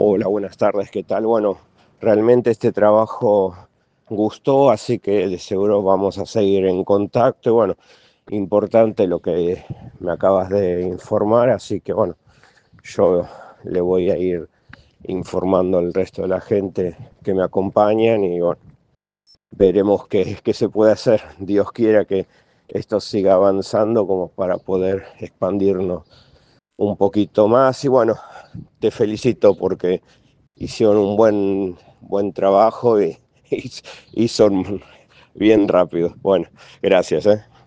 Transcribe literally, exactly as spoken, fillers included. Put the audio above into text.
Hola, buenas tardes, ¿qué tal? Bueno, realmente este trabajo gustó, así que de seguro vamos a seguir en contacto. Y bueno, importante lo que me acabas de informar, así que bueno, yo le voy a ir informando al resto de la gente que me acompañan y bueno, veremos qué, qué se puede hacer. Dios quiera que esto siga avanzando como para poder expandirnos un poquito más. Y bueno, te felicito porque hicieron un buen, buen trabajo y, y, y son bien rápidos. Bueno, gracias, ¿eh?